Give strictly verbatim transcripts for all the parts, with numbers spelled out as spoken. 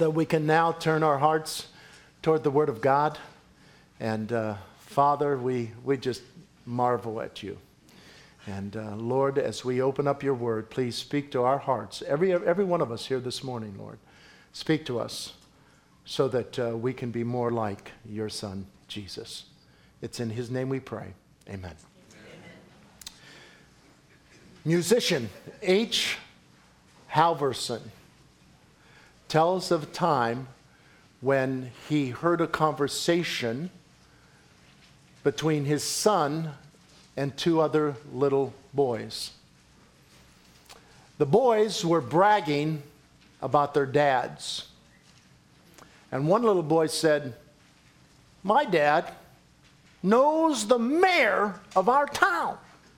that we can now turn our hearts toward the Word of God. And uh, Father, we, we just marvel at you. And uh, Lord, as we open up your Word, please speak to our hearts. Every, every one of us here this morning, Lord, speak to us so that uh, we can be more like your Son, Jesus. It's in his name we pray. Amen. Amen. Musician H. Halverson tells of a time when he heard a conversation between his son and two other little boys. The boys were bragging about their dads. And one little boy said, "My dad knows the mayor of our town."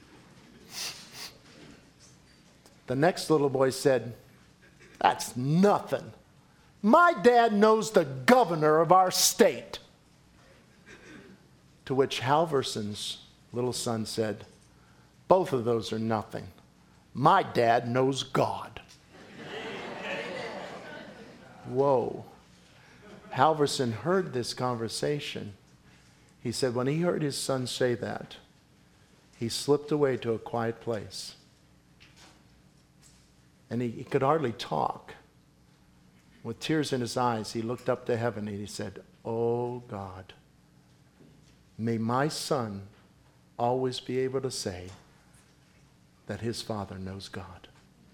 The next little boy said, "That's nothing. My dad knows the governor of our state." To which Halverson's little son said, "Both of those are nothing. My dad knows God." Whoa. Halverson heard this conversation. He said when he heard his son say that, he slipped away to a quiet place. And he, he could hardly talk. With tears in his eyes, he looked up to heaven and he said, "Oh God, may my son always be able to say that his father knows God."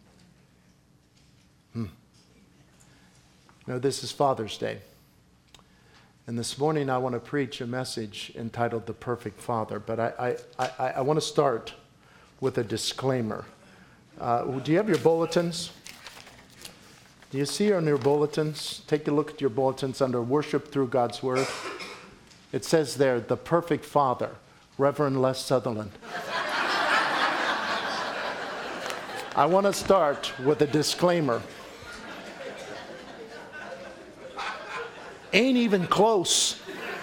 Hmm. Now, this is Father's Day. And this morning I want to preach a message entitled The Perfect Father. But I, I, I, I want to start with a disclaimer. Uh, do you have your bulletins? Do you see on your bulletins? Take a look at your bulletins under Worship Through God's Word. It says there, The Perfect Father, Reverend Les Sutherland. I want to start with a disclaimer. Ain't even close.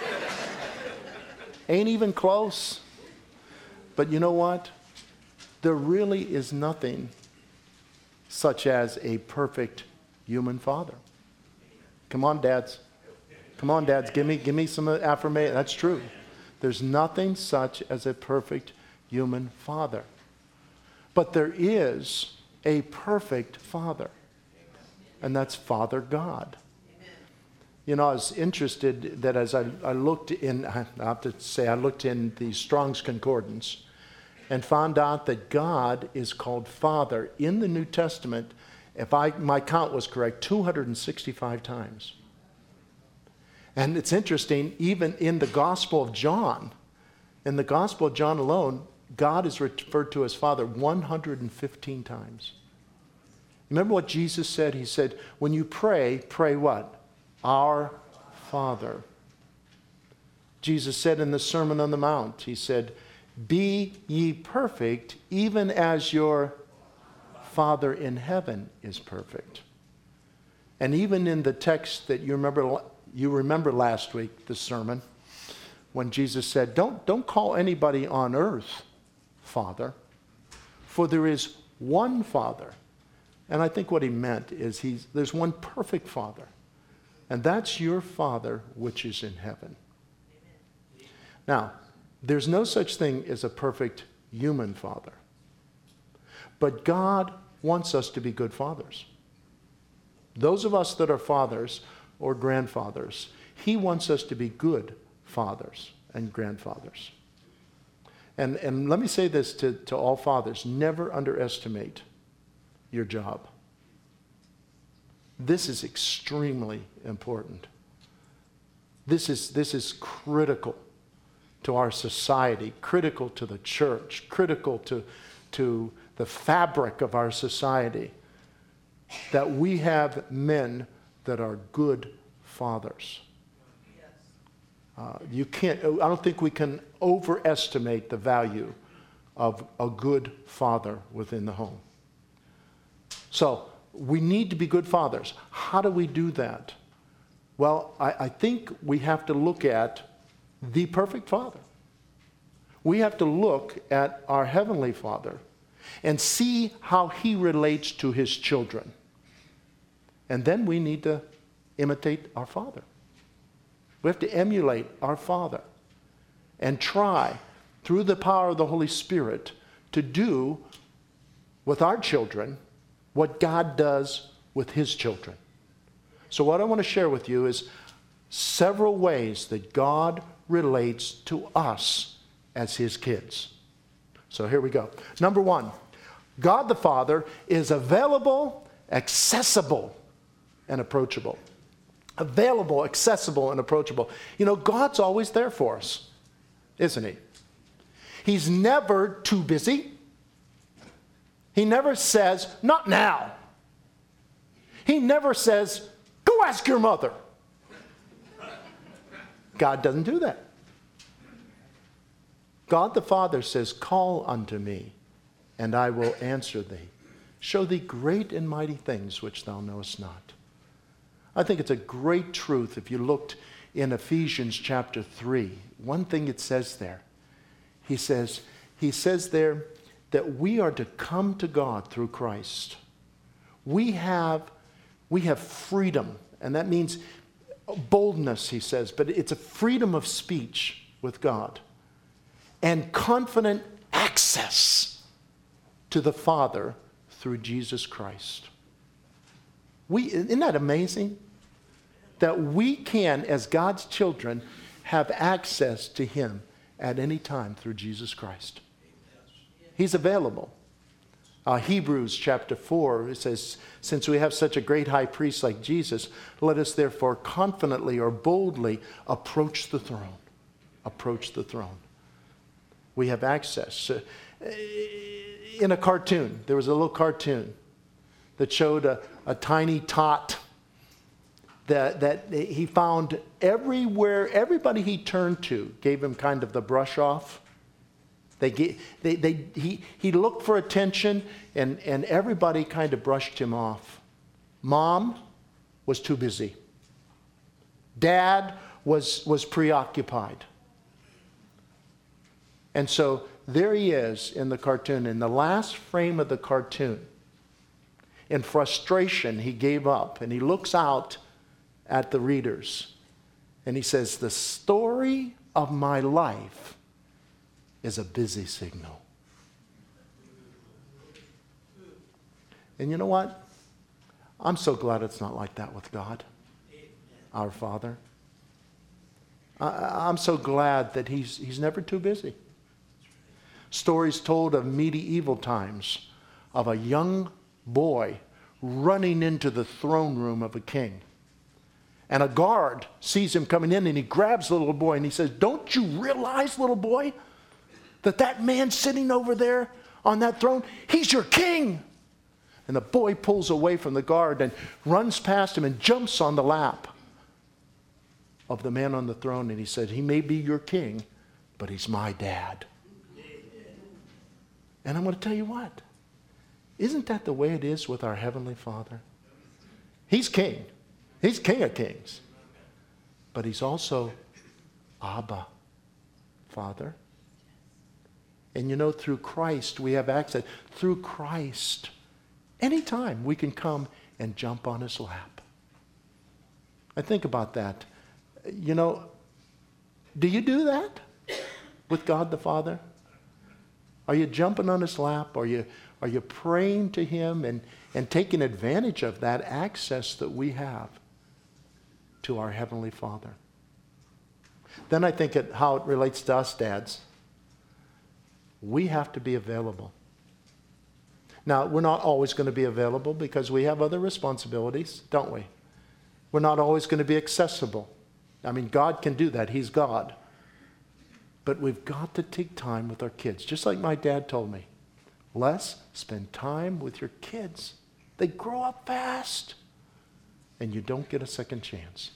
Ain't even close. But you know what? There really is nothing such as a perfect human father. Come on, dads. Come on, dads. Give me, give me some affirmation. That's true. There's nothing such as a perfect human father. But there is a perfect father. And that's Father God. You know, I was interested that as I, I looked in, I have to say, I looked in the Strong's Concordance and found out that God is called Father in the New Testament, if I, my count was correct, two hundred sixty-five times. And it's interesting, even in the Gospel of John, in the Gospel of John alone, God is referred to as Father one hundred fifteen times. Remember what Jesus said? He said, when you pray, pray what? Our Father. Jesus said in the Sermon on the Mount, he said, "Be ye perfect, even as your Father in heaven is perfect." And even in the text that you remember, you remember last week, the sermon, when Jesus said, don't, don't call anybody on earth Father, for there is one Father. And I think what he meant is he's, there's one perfect Father. And that's your Father which is in heaven. Now, there's no such thing as a perfect human father. But God wants us to be good fathers. Those of us that are fathers or grandfathers, he wants us to be good fathers and grandfathers. And, and let me say this to, to all fathers, never underestimate your job. This is extremely important. This is, this is critical to our society, critical to the church, critical to, to the fabric of our society, that we have men that are good fathers. Uh, you can't, I don't think we can overestimate the value of a good father within the home. So, we need to be good fathers. How do we do that? Well, I, I think we have to look at the perfect Father. We have to look at our Heavenly Father and see how he relates to his children. And then we need to imitate our Father. We have to emulate our Father and try, through the power of the Holy Spirit, to do with our children what God does with His children. So what I want to share with you is several ways that God relates to us as His kids. So here we go. Number one, God the Father is available, accessible, and approachable. Available, accessible, and approachable. You know, God's always there for us, isn't He? He's never too busy. He never says, not now. He never says, go ask your mother. God doesn't do that. God the Father says, call unto me, and I will answer thee. Show thee great and mighty things which thou knowest not. I think it's a great truth if you looked in Ephesians chapter three. One thing it says there. He says, he says there that we are to come to God through Christ. We have, we have freedom, and that means boldness, he says, but it's a freedom of speech with God and confident access to the Father through Jesus Christ. We, isn't that amazing? That we can, as God's children, have access to Him at any time through Jesus Christ. He's available. Uh, Hebrews chapter four, it says, since we have such a great high priest like Jesus, let us therefore confidently or boldly approach the throne. Approach the throne. We have access. Uh, in a cartoon, there was a little cartoon that showed a, a tiny tot that, that he found everywhere. Everybody he turned to gave him kind of the brush off. They, gave, they, they, he, he looked for attention, and, and everybody kind of brushed him off. Mom was too busy. Dad was, was preoccupied. And so there he is in the cartoon. In the last frame of the cartoon, in frustration, he gave up, and he looks out at the readers, and he says, the story of my life is a busy signal. And you know what? I'm so glad it's not like that with God, our Father. I, I'm so glad that he's, he's never too busy. Stories told of medieval times of a young boy running into the throne room of a king. And a guard sees him coming in, and he grabs the little boy and he says, don't you realize, little boy, that that man sitting over there on that throne, he's your king? And the boy pulls away from the guard and runs past him and jumps on the lap of the man on the throne. And he said, he may be your king, but he's my dad. And I'm going to tell you what. Isn't that the way it is with our Heavenly Father? He's king. He's King of Kings. But he's also Abba, Father. And you know, through Christ, we have access. Through Christ, anytime we can come and jump on his lap. I think about that. You know, do you do that with God the Father? Are you jumping on his lap? Are you, are you praying to him and, and taking advantage of that access that we have to our Heavenly Father? Then I think it, how it relates to us dads. We have to be available. Now, we're not always going to be available because we have other responsibilities, don't we? We're not always going to be accessible. I mean, God can do that. He's God. But we've got to take time with our kids. Just like my dad told me. Les, spend time with your kids. They grow up fast. And you don't get a second chance.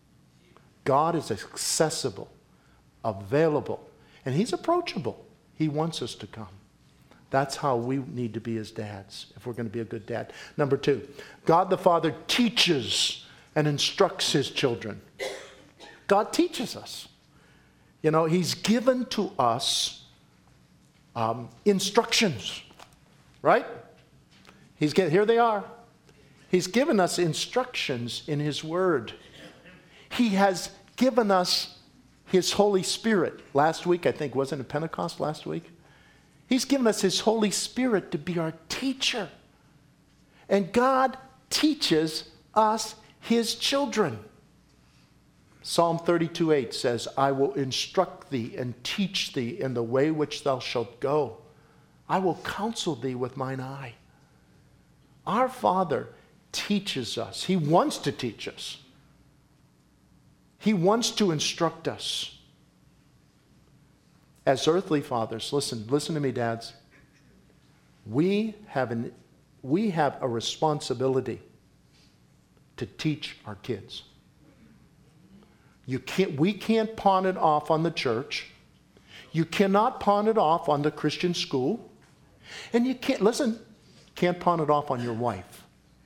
God is accessible, available, and he's approachable. He wants us to come. That's how we need to be as dads, if we're going to be a good dad. Number two, God the Father teaches and instructs his children. God teaches us. You know, he's given to us um, instructions, right? He's get, here they are. He's given us instructions in His Word. He has given us His Holy Spirit. Last week, I think, wasn't it Pentecost last week? He's given us His Holy Spirit to be our teacher. And God teaches us His children. Psalm thirty-two eight says, I will instruct thee and teach thee in the way which thou shalt go. I will counsel thee with mine eye. Our Father teaches us. He wants to teach us. He wants to instruct us. As earthly fathers, listen, listen to me, dads. We have, an, we have a responsibility to teach our kids. You can't, we can't pawn it off on the church. You cannot pawn it off on the Christian school. And you can't, listen, can't pawn it off on your wife.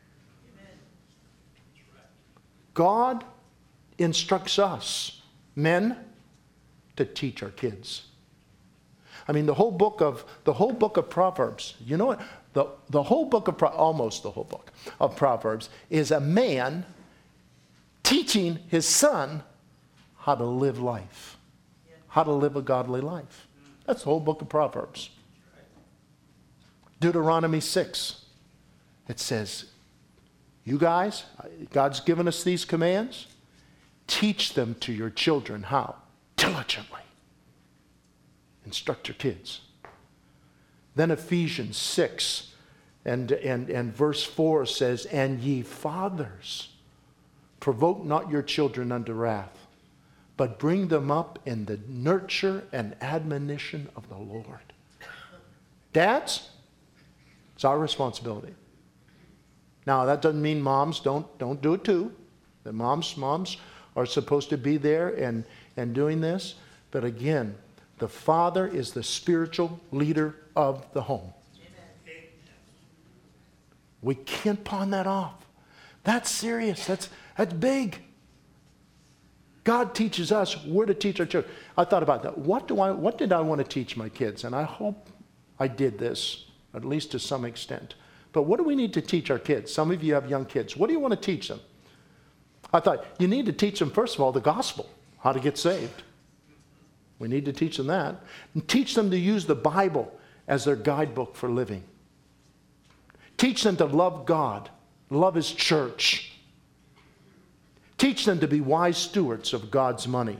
God instructs us, men, to teach our kids. I mean, the whole book of the whole book of Proverbs. You know what? The the whole book of Pro, almost the whole book of Proverbs is a man teaching his son how to live life, how to live a godly life. That's the whole book of Proverbs. Deuteronomy six. It says, you guys, God's given us these commands. Teach them to your children. How? Diligently. Instruct your kids. Then Ephesians six and, and, and verse four says, and ye fathers, provoke not your children unto wrath, but bring them up in the nurture and admonition of the Lord. Dads, it's our responsibility. Now, that doesn't mean moms don't, don't do it too. The moms, moms are supposed to be there and, and doing this. But again, the father is the spiritual leader of the home. Amen. We can't pawn that off. That's serious. That's, that's big. God teaches us, we're to teach our children. I thought about that. What do I, what did I want to teach my kids? And I hope I did this, at least to some extent. But what do we need to teach our kids? Some of you have young kids. What do you want to teach them? I thought, you need to teach them, first of all, the gospel, how to get saved. We need to teach them that. And teach them to use the Bible as their guidebook for living. Teach them to love God, love His church. Teach them to be wise stewards of God's money.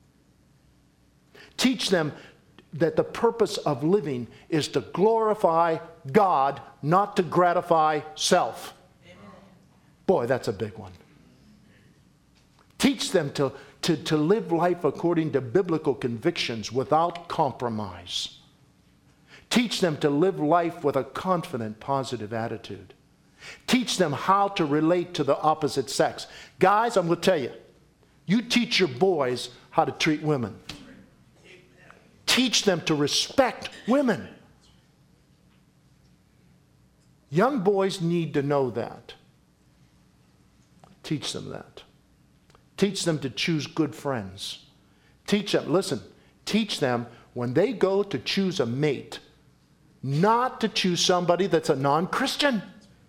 Teach them that the purpose of living is to glorify God, not to gratify self. Amen. Boy, that's a big one. Teach them to, to, to live life according to biblical convictions without compromise. Teach them to live life with a confident, positive attitude. Teach them how to relate to the opposite sex. Guys, I'm going to tell you, you teach your boys how to treat women. Teach them to respect women. Young boys need to know that. Teach them that. Teach them to choose good friends. Teach them, listen, teach them when they go to choose a mate, not to choose somebody that's a non-Christian.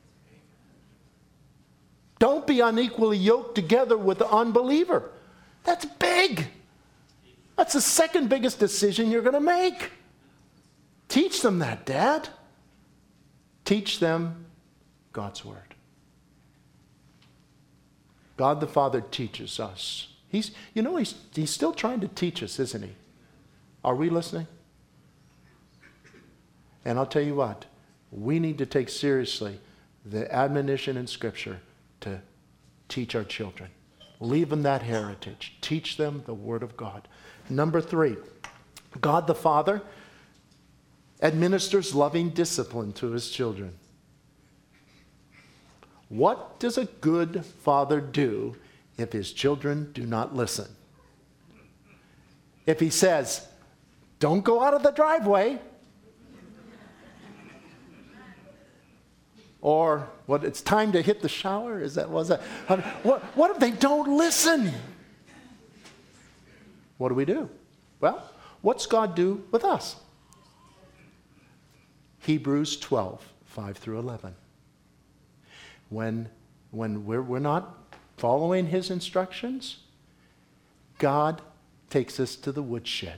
Don't be unequally yoked together with the unbeliever. That's big. That's the second biggest decision you're going to make. Teach them that, Dad. Teach them God's Word. God the Father teaches us. He's, you know, he's, he's still trying to teach us, isn't He? Are we listening? And I'll tell you what, we need to take seriously the admonition in Scripture to teach our children. Leave them that heritage. Teach them the Word of God. Number three, God the Father administers loving discipline to His children. What does a good father do if his children do not listen? If he says, don't go out of the driveway, or what, it's time to hit the shower? Is that, was that? What, what if they don't listen? What do we do? Well, what's God do with us? Hebrews twelve, five through eleven. When when we're, we're not following his instructions, God takes us to the woodshed.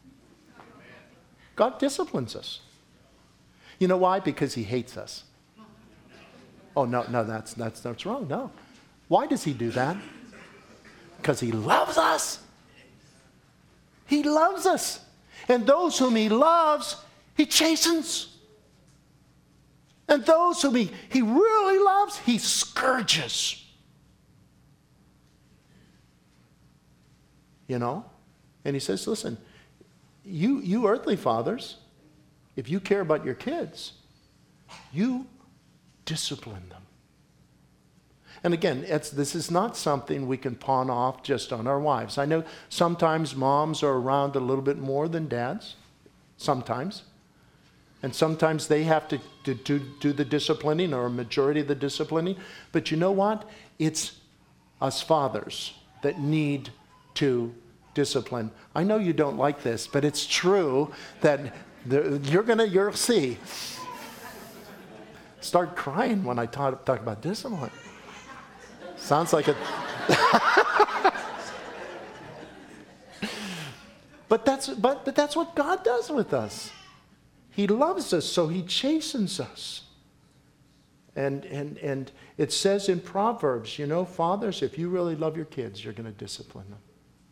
God disciplines us. You know why? Because he hates us. Oh, no, no, that's, that's, that's wrong. No. Why does he do that? Because he loves us. He loves us. And those whom he loves, he chastens. And those whom he, he really loves, he scourges. You know? And he says, listen, you, you earthly fathers, if you care about your kids, you discipline them. And again, it's, this is not something we can pawn off just on our wives. I know sometimes moms are around a little bit more than dads. Sometimes. And sometimes they have to, to, to do the disciplining, or a majority of the disciplining. But you know what? It's us fathers that need to discipline. I know you don't like this, but it's true that the, you're going to, you'll see. Start crying when I talk, talk about discipline. Sounds like a... but, that's, but, but that's what God does with us. He loves us, so he chastens us. And, and, and it says in Proverbs, you know, fathers, if you really love your kids, you're going to discipline them.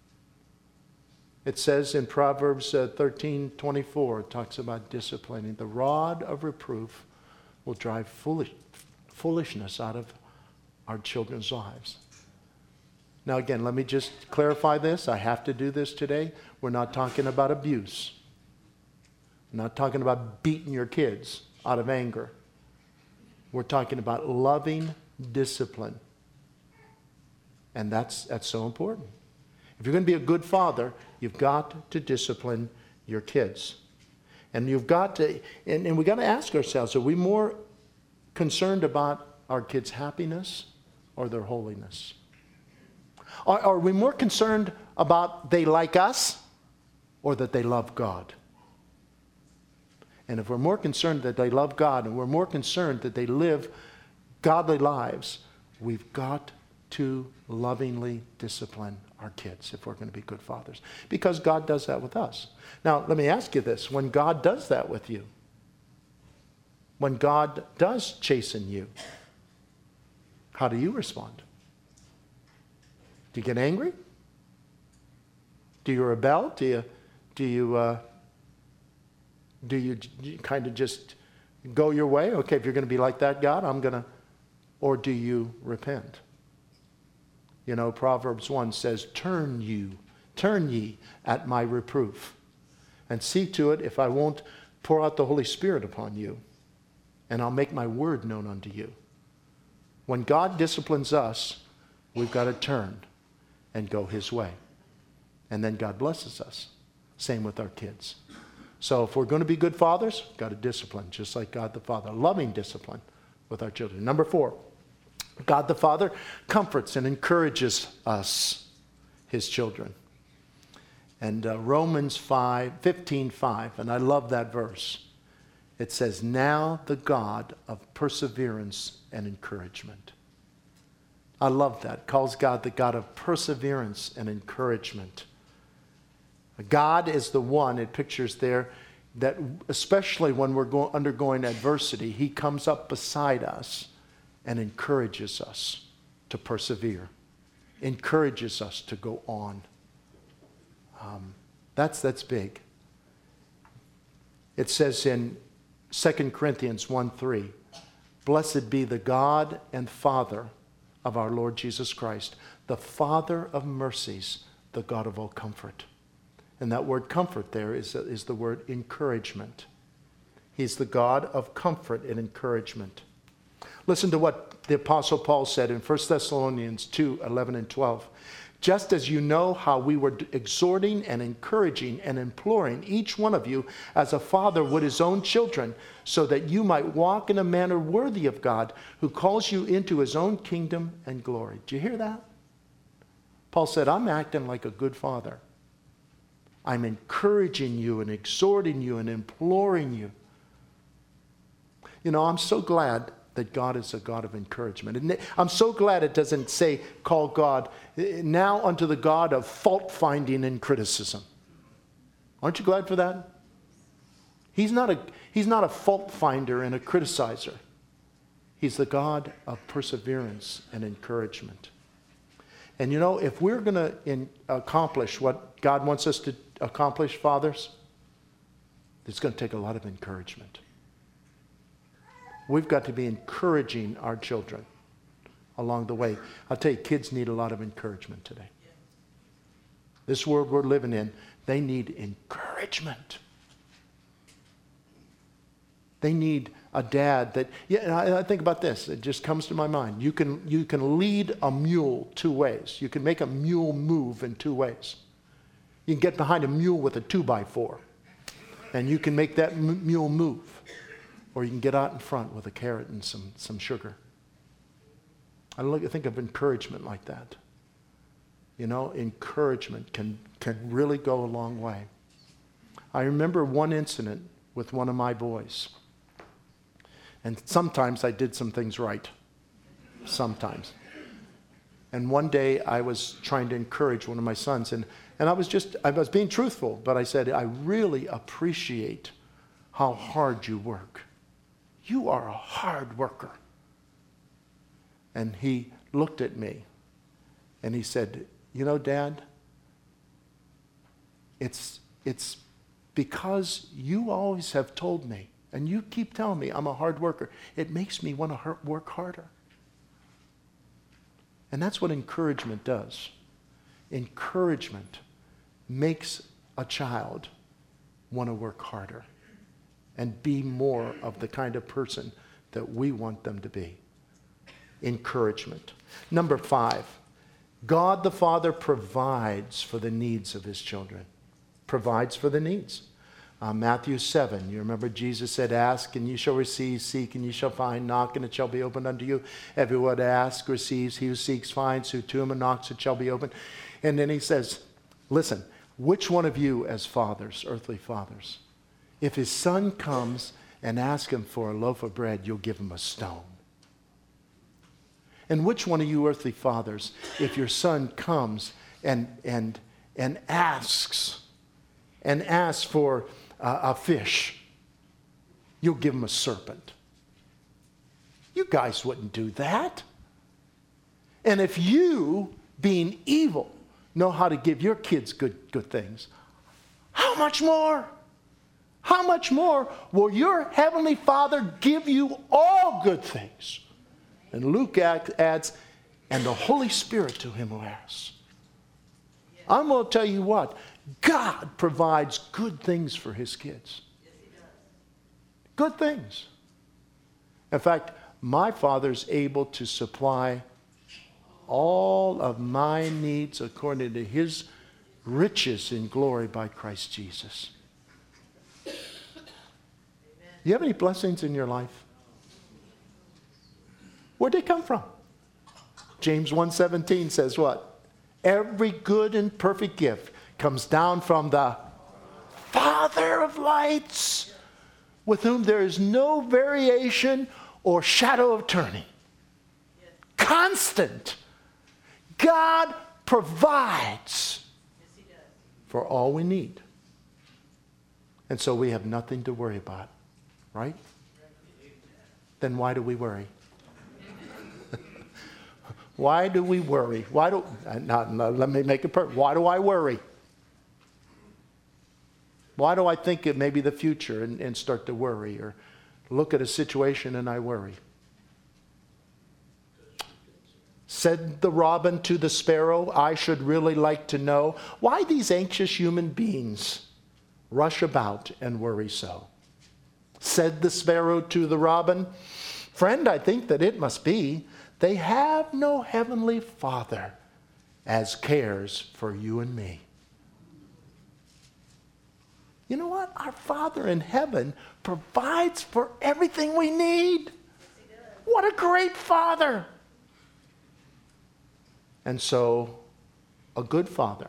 It says in Proverbs uh, thirteen twenty-four, it talks about disciplining. The rod of reproof will drive foolish, foolishness out of our children's lives. Now again, let me just clarify this. I have to do this today. We're not talking about abuse. We're not talking about beating your kids out of anger. We're talking about loving discipline. And that's, that's so important. If you're going to be a good father, you've got to discipline your kids. And you've got to, and, and we've got to ask ourselves, are we more concerned about our kids' happiness or their holiness? Are, are we more concerned about they like us or that they love God? And if we're more concerned that they love God and we're more concerned that they live godly lives, we've got to lovingly discipline our kids if we're going to be good fathers. Because God does that with us. Now, let me ask you this. When God does that with you, when God does chasten you, how do you respond? Do you get angry? Do you rebel? Do you, do you, uh, do you, you kind of just go your way? Okay, if you're going to be like that, God, I'm going to, or do you repent? You know, Proverbs one says, turn you, turn ye at my reproof, and see to it if I won't pour out the Holy Spirit upon you, and I'll make my word known unto you. When God disciplines us, we've got to turn and go his way. And then God blesses us. Same with our kids. So if we're going to be good fathers, we've got to discipline, just like God the Father. Loving discipline with our children. Number four, God the Father comforts and encourages us, his children. And uh, Romans five, fifteen five, and I love that verse. It says, now the God of perseverance and encouragement. I love that. It calls God the God of perseverance and encouragement. God is the one, it pictures there, that especially when we're go- undergoing adversity, he comes up beside us and encourages us to persevere, encourages us to go on. Um, that's, that's big. It says in Second Corinthians one three, blessed be the God and Father of our Lord Jesus Christ, the Father of mercies, the God of all comfort. And that word comfort there is, is the word encouragement. He's the God of comfort and encouragement. Listen to what the Apostle Paul said in First Thessalonians two eleven and twelve. Just as you know how we were exhorting and encouraging and imploring each one of you as a father would his own children, so that you might walk in a manner worthy of God, who calls you into his own kingdom and glory. Do you hear that? Paul said, I'm acting like a good father. I'm encouraging you and exhorting you and imploring you. You know, I'm so glad that God is a God of encouragement. And I'm so glad it doesn't say, call God now unto the God of fault finding and criticism. Aren't you glad for that? He's not a, he's not a fault finder and a criticizer. He's the God of perseverance and encouragement. And you know, if we're going to accomplish what God wants us to accomplish, fathers, it's going to take a lot of encouragement. We've got to be encouraging our children along the way. I'll tell you, kids need a lot of encouragement today. This world we're living in, they need encouragement. They need a dad that, yeah, I, I think about this. It just comes to my mind. You can, you can lead a mule two ways. You can make a mule move in two ways. You can get behind a mule with a two by four, and you can make that m- mule move. Or you can get out in front with a carrot and some, some sugar. I look, I think of encouragement like that. You know, encouragement can, can really go a long way. I remember one incident with one of my boys. And sometimes I did some things right. Sometimes. And one day I was trying to encourage one of my sons. And, and I was just, I was being truthful, but I said, I really appreciate how hard you work. You are a hard worker. And he looked at me and he said, you know, Dad, it's, it's because you always have told me, and you keep telling me I'm a hard worker, it makes me want to work harder. And that's what encouragement does. Encouragement makes a child want to work harder and be more of the kind of person that we want them to be. Encouragement. Number five, God the Father provides for the needs of his children. Provides for the needs. Uh, Matthew seven, you remember Jesus said, ask and you shall receive, seek and you shall find, knock and it shall be opened unto you. Everyone who asks receives, he who seeks finds, who to him and knocks it shall be opened. And then he says, listen, which one of you as fathers, earthly fathers, if his son comes and asks him for a loaf of bread, you'll give him a stone? And which one of you earthly fathers, if your son comes and and and asks and asks for uh, a fish, you'll give him a serpent? You guys wouldn't do that. And if you, being evil, know how to give your kids good good things, how much more? How much more will your heavenly Father give you all good things? And Luke adds, and the Holy Spirit to him who asks. I'm going to tell you what, God provides good things for his kids. Good things. In fact, my Father's able to supply all of my needs according to his riches in glory by Christ Jesus. Do you have any blessings in your life? Where'd they come from? James one seventeen says what? Every good and perfect gift comes down from the Father of lights, with whom there is no variation or shadow of turning. Constant. God provides for all we need. And so we have nothing to worry about, right? Then why do we worry? Why do we worry? Why do, not, not, let me make it perfect. Why do I worry? Why do I think of maybe the future and, and start to worry, or look at a situation and I worry? Said the robin to the sparrow, I should really like to know why these anxious human beings rush about and worry so. Said the sparrow to the robin, friend, I think that it must be they have no heavenly Father as cares for you and me. You know what? Our Father in heaven provides for everything we need. What a great Father. And so, a good father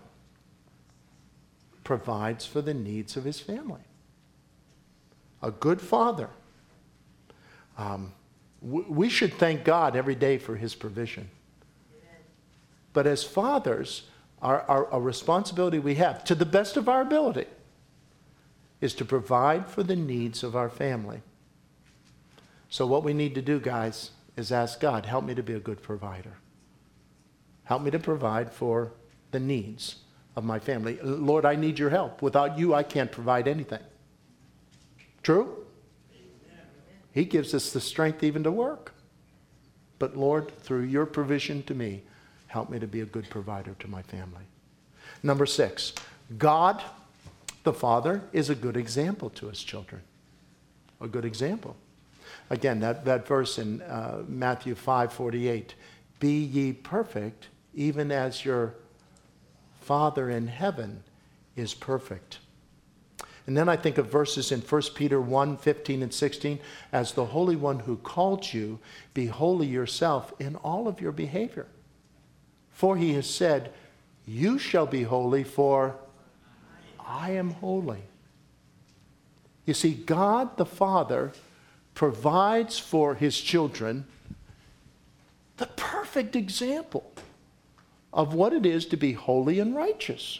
provides for the needs of his family. A good father um, We should thank God every day for his provision. But as fathers, our, our, our responsibility we have, to the best of our ability, is to provide for the needs of our family. So what we need to do, guys, is ask God, help me to be a good provider. Help me to provide for the needs of my family. Lord, I need your help. Without you, I can't provide anything. True? He gives us the strength even to work. But Lord, through your provision to me, help me to be a good provider to my family. Number six, God, the Father, is a good example to his children. A good example. Again, that, that verse in uh, Matthew five forty-eight, be ye perfect, even as your Father in heaven is perfect. And then I think of verses in First Peter one fifteen and sixteen, as the Holy One who called you, be holy yourself in all of your behavior. For he has said, you shall be holy, for I am holy. You see, God the Father provides for his children the perfect example of what it is to be holy and righteous.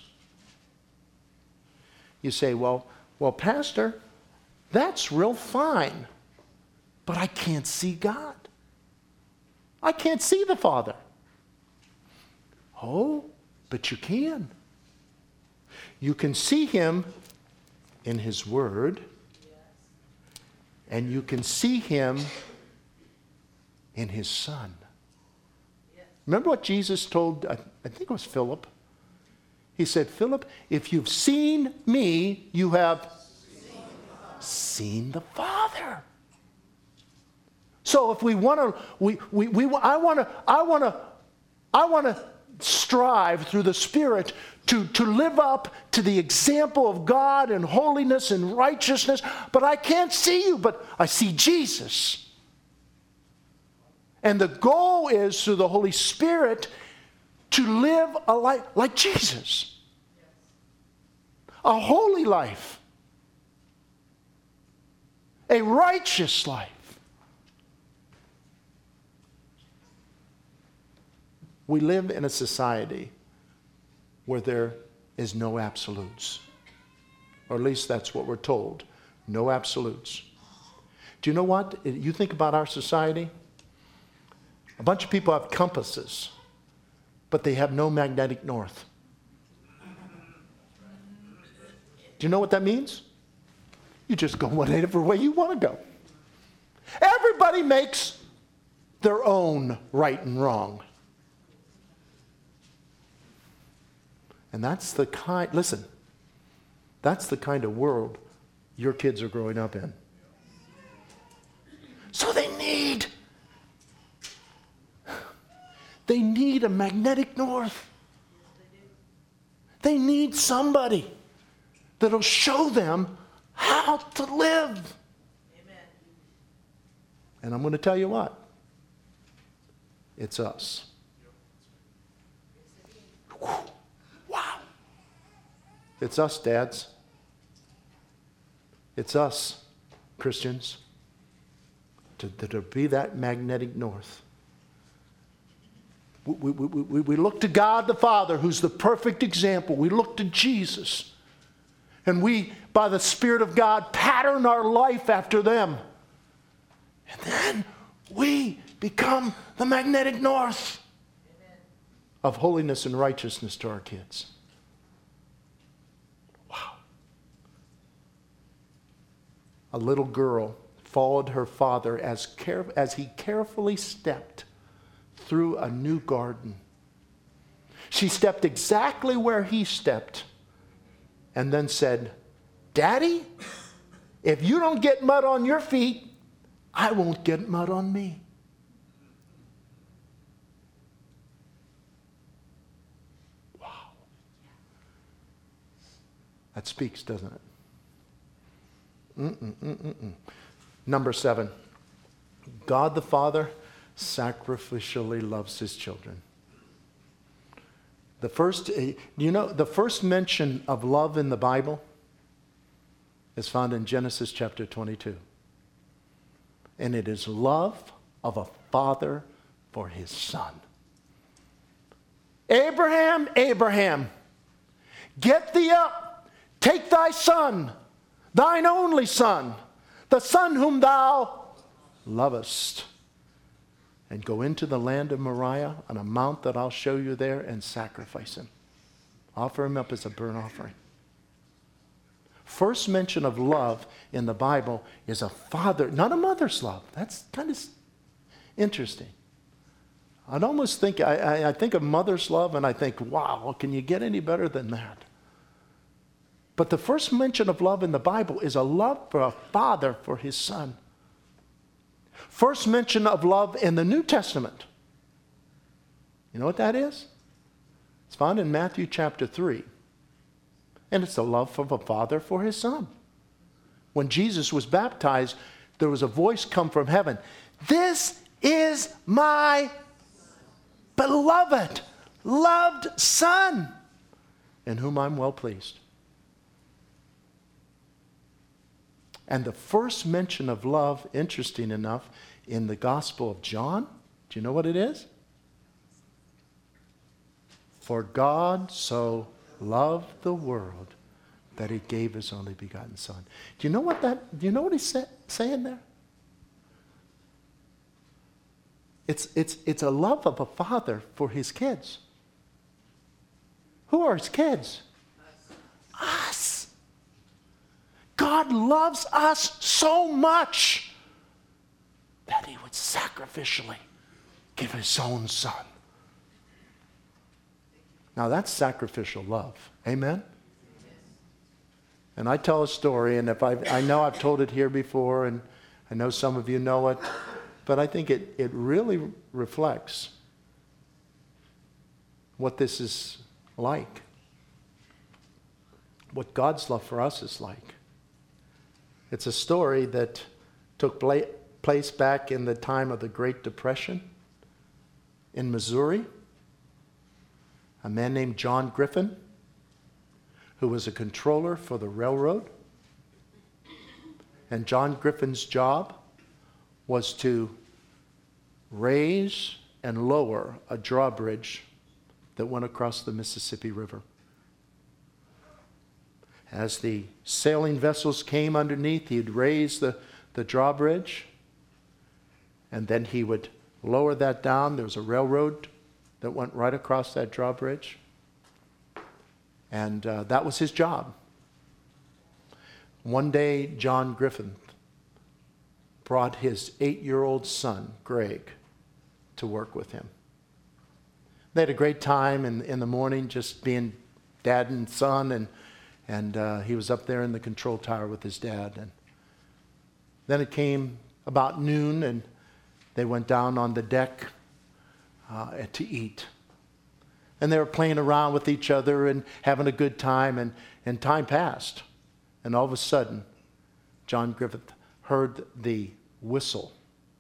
You say, well, well, Pastor, that's real fine, but I can't see God. I can't see the Father. Oh, but you can. You can see him in his word, and you can see him in his Son. Remember what Jesus told, I think it was Philip? He said, Philip, if you've seen me, you have seen the Father. So if we want to, we, we, we, I want to, I want to, I want to strive through the Spirit to, to live up to the example of God and holiness and righteousness, but I can't see you, but I see Jesus. And the goal is through the Holy Spirit to live a life like Jesus. A holy life. A righteous life. We live in a society where there is no absolutes. Or at least that's what we're told. No absolutes. Do you know what? You think about our society? A bunch of people have compasses, but they have no magnetic north. Do you know what that means? You just go whatever way you want to go. Everybody makes their own right and wrong. And that's the kind, listen, that's the kind of world your kids are growing up in. So they need, they need a magnetic north. They need somebody that'll show them how to live. Amen. And I'm going to tell you what, it's us. Wow. It's us, dads. It's us, Christians, to, to be that magnetic north. We, we, we, we look to God the Father, who's the perfect example. We look to Jesus. And we, by the Spirit of God, pattern our life after them. And then we become the magnetic north of holiness and righteousness to our kids. Wow. A little girl followed her father as, care, as he carefully stepped through a new garden. She stepped exactly where he stepped and then said, Daddy, if you don't get mud on your feet, I won't get mud on me. That speaks, doesn't it? Mm-mm, mm-mm. Number seven, God the Father sacrificially loves his children. The first, you know, the first mention of love in the Bible is found in Genesis chapter twenty-two. And it is love of a father for his son. Abraham, Abraham, get thee up, take thy son, thine only son, the son whom thou lovest, and go into the land of Moriah on a mount that I'll show you there and sacrifice him. Offer him up as a burnt offering. First mention of love in the Bible is a father, not a mother's love. That's kind of interesting. I'd almost think, I, I, I think of mother's love and I think, wow, can you get any better than that? But the first mention of love in the Bible is a love for a father for his son. First mention of love in the New Testament. You know what that is? It's found in Matthew chapter three. And it's the love of a father for his son. When Jesus was baptized, there was a voice come from heaven. This is my beloved, loved son, in whom I'm well pleased. And the first mention of love, interesting enough, in the Gospel of John, do you know what it is? For God so loved the world that he gave his only begotten son. Do you know what that, do you know what he's say, saying there? It's, it's, it's a love of a father for his kids. Who are his kids? Us. Us. God loves us so much that he would sacrificially give his own son. Now that's sacrificial love. Amen? And I tell a story, and if I I know I've told it here before, and I know some of you know it, but I think it, it really reflects what this is like. What God's love for us is like. It's a story that took pla- place back in the time of the Great Depression in Missouri. A man named John Griffin, who was a controller for the railroad. And John Griffin's job was to raise and lower a drawbridge that went across the Mississippi River. As the sailing vessels came underneath, he'd raise the, the drawbridge, and then he would lower that down. There was a railroad that went right across that drawbridge. And uh, that was his job. One day, John Griffin brought his eight-year-old son, Greg, to work with him. They had a great time in, in the morning, just being dad and son, and, and uh, he was up there in the control tower with his dad. And then it came about noon, and they went down on the deck uh, to eat. And they were playing around with each other and having a good time, and, and time passed. And all of a sudden, John Griffith heard the whistle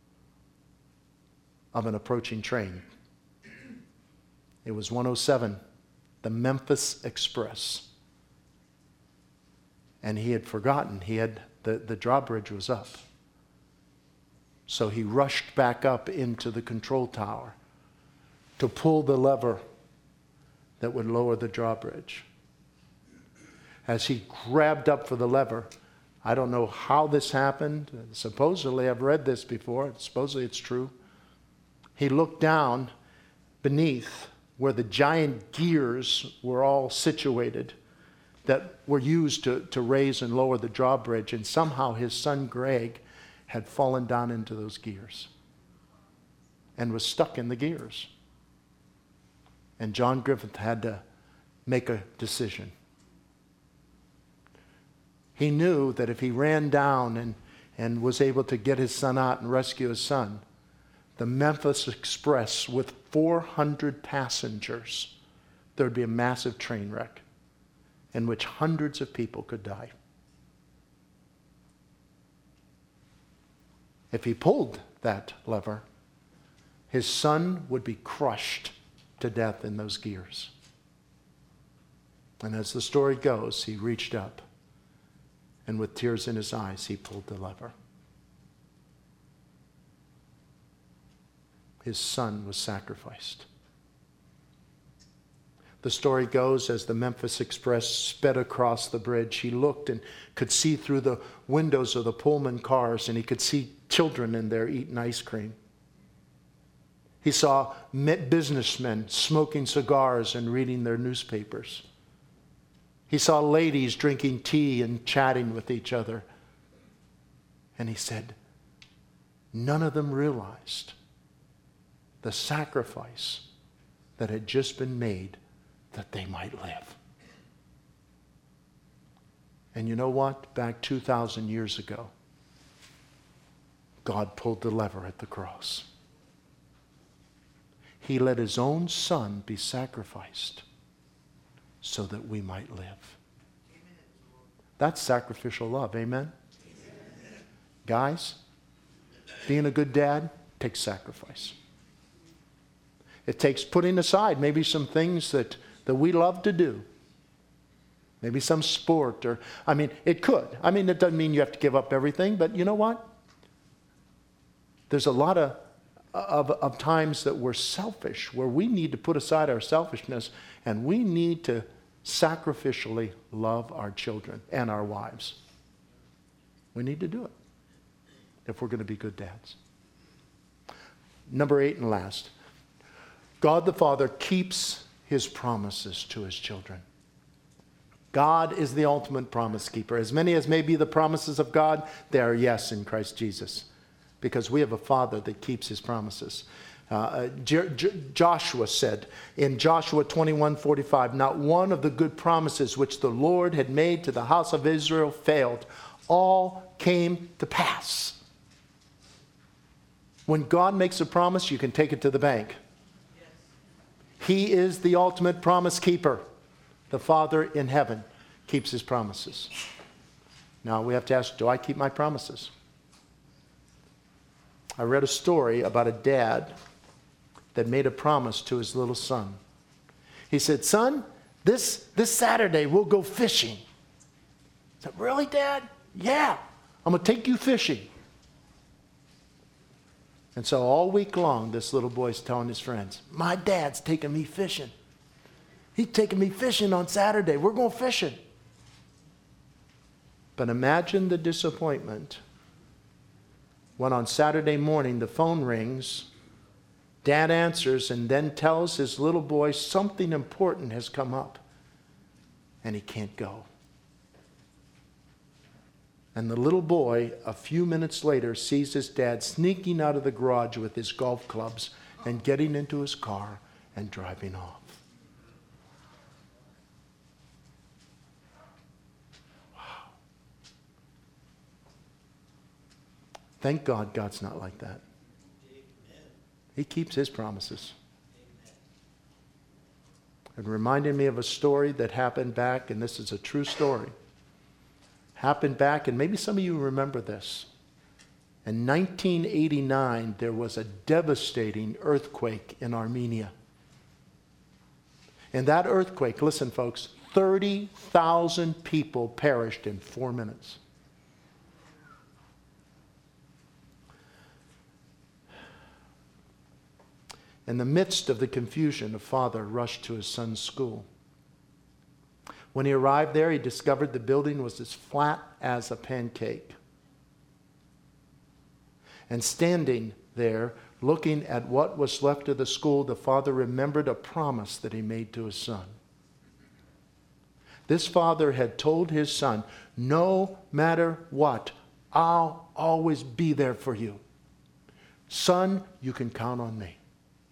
of an approaching train. It was one oh seven, the Memphis Express. And he had forgotten, he had the, the drawbridge was up. So he rushed back up into the control tower to pull the lever that would lower the drawbridge. As he grabbed up for the lever, I don't know how this happened. Supposedly, I've read this before. Supposedly it's true. He looked down beneath where the giant gears were all situated that were used to, to raise and lower the drawbridge, and somehow his son Greg had fallen down into those gears and was stuck in the gears. And John Griffith had to make a decision. He knew that if he ran down and, and was able to get his son out and rescue his son, the Memphis Express with four hundred passengers, there would be a massive train wreck in which hundreds of people could die. If he pulled that lever, his son would be crushed to death in those gears. And as the story goes, he reached up, and with tears in his eyes, he pulled the lever. his son was sacrificed. The story goes, as the Memphis Express sped across the bridge, he looked and could see through the windows of the Pullman cars, and he could see children in there eating ice cream. He saw businessmen smoking cigars and reading their newspapers. He saw ladies drinking tea and chatting with each other. And he said, none of them realized the sacrifice that had just been made that they might live. And you know what? Back two thousand years ago, God pulled the lever at the cross. He let his own son be sacrificed so that we might live. That's sacrificial love. Amen? Amen. Guys, being a good dad takes sacrifice. It takes putting aside maybe some things that, that we love to do. Maybe some sport or, I mean, it could. I mean, it doesn't mean you have to give up everything, but you know what? There's a lot of, of, of times that we're selfish, where we need to put aside our selfishness and we need to sacrificially love our children and our wives. We need to do it if we're going to be good dads. Number eight and last, God the Father keeps his promises to his children. God is the ultimate promise keeper. As many as may be the promises of God, they are yes in Christ Jesus, because we have a Father that keeps his promises. Uh, J- J- Joshua said in Joshua twenty-one forty-five, not one of the good promises which the Lord had made to the house of Israel failed. All came to pass. When God makes a promise, you can take it to the bank. He is the ultimate promise keeper. The Father in heaven keeps his promises. Now we have to ask, do I keep my promises? I read a story about a dad that made a promise to his little son. He said, son, this, this Saturday we'll go fishing. I said, really, Dad? Yeah, I'm going to take you fishing. And so all week long, this little boy's telling his friends, my dad's taking me fishing. He's taking me fishing on Saturday. We're going fishing. But imagine the disappointment when on Saturday morning the phone rings, Dad answers and then tells his little boy something important has come up and he can't go. And the little boy, a few minutes later, sees his dad sneaking out of the garage with his golf clubs and getting into his car and driving off. Wow. Thank God God's not like that. He keeps his promises. It reminded me of a story that happened back, and this is a true story. Happened back, and maybe some of you remember this. In nineteen eighty-nine, there was a devastating earthquake in Armenia. In that earthquake, listen folks, thirty thousand people perished in four minutes. In the midst of the confusion, a father rushed to his son's school. When he arrived there, he discovered the building was as flat as a pancake. And standing there, looking at what was left of the school, the father remembered a promise that he made to his son. This father had told his son, no matter what, I'll always be there for you. Son, you can count on me.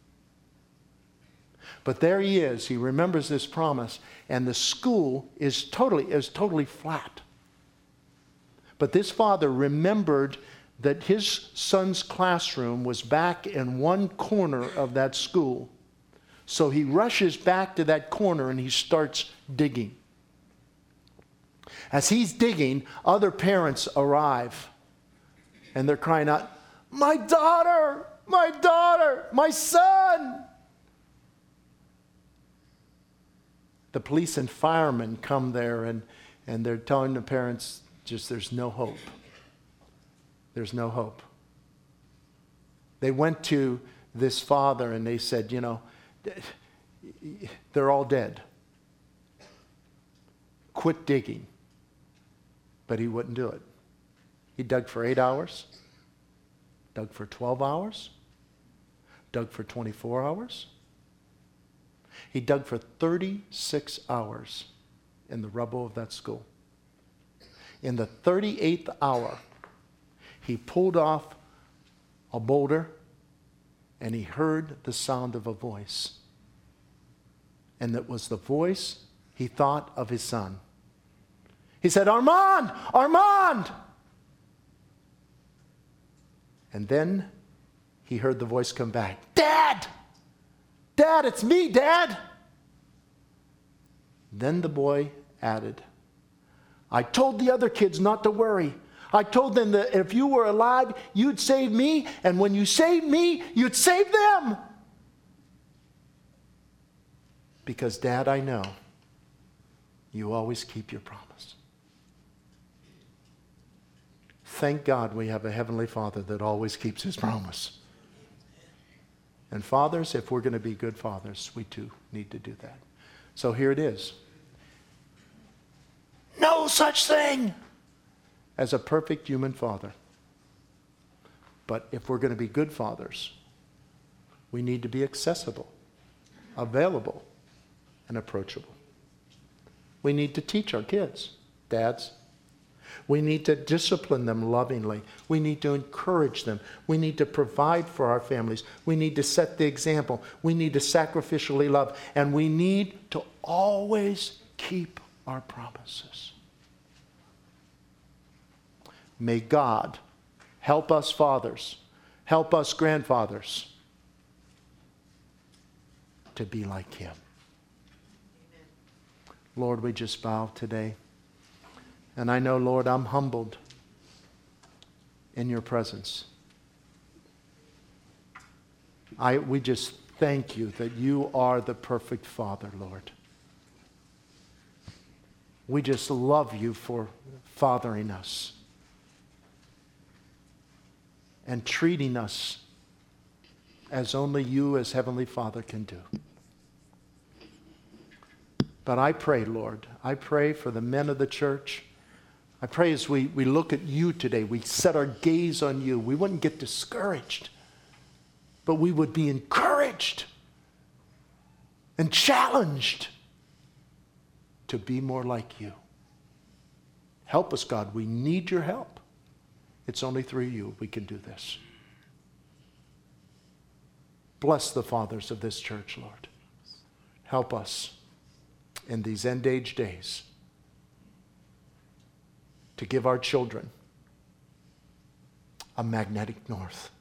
But there he is. He remembers this promise, and the school is totally is totally flat. But this father remembered that his son's classroom was back in one corner of that school. So he rushes back to that corner and he starts digging. As he's digging, other parents arrive, and they're crying out, "My daughter, my daughter, my son!" The police and firemen come there, and, and they're telling the parents, just there's no hope. There's no hope. They went to this father, and they said, you know, they're all dead. Quit digging. But he wouldn't do it. He dug for eight hours, dug for twelve hours, dug for twenty-four hours. He dug for thirty-six hours in the rubble of that school. In the thirty-eighth hour, he pulled off a boulder and he heard the sound of a voice. And it was the voice he thought of his son. He said, Armand! Armand! And then he heard the voice come back. Dad! Dad, it's me, Dad! Then the boy added, I told the other kids not to worry. I told them that if you were alive, you'd save me, and when you saved me, you'd save them. Because, Dad, I know you always keep your promise. Thank God we have a Heavenly Father that always keeps His promise. And fathers, if we're going to be good fathers, we too need to do that. So here it is. No such thing as a perfect human father. But if we're going to be good fathers, we need to be accessible, available, and approachable. We need to teach our kids, dads. We need to discipline them lovingly. We need to encourage them. We need to provide for our families. We need to set the example. We need to sacrificially love. And we need to always keep our promises. May God help us fathers, help us grandfathers to be like Him. Amen. Lord, we just bow today. And I know, Lord, I'm humbled in your presence. I, we just thank you that you are the perfect Father, Lord. We just love you for fathering us and treating us as only you as Heavenly Father can do. But I pray, Lord, I pray for the men of the church. I pray as we, we look at you today, we set our gaze on you. We wouldn't get discouraged, but we would be encouraged and challenged to be more like you. Help us, God. We need your help. It's only through you we can do this. Bless the fathers of this church, Lord. Help us in these end-age days to give our children a magnetic north.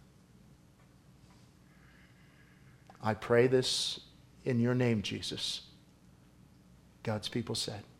I pray this in your name, Jesus. God's people said.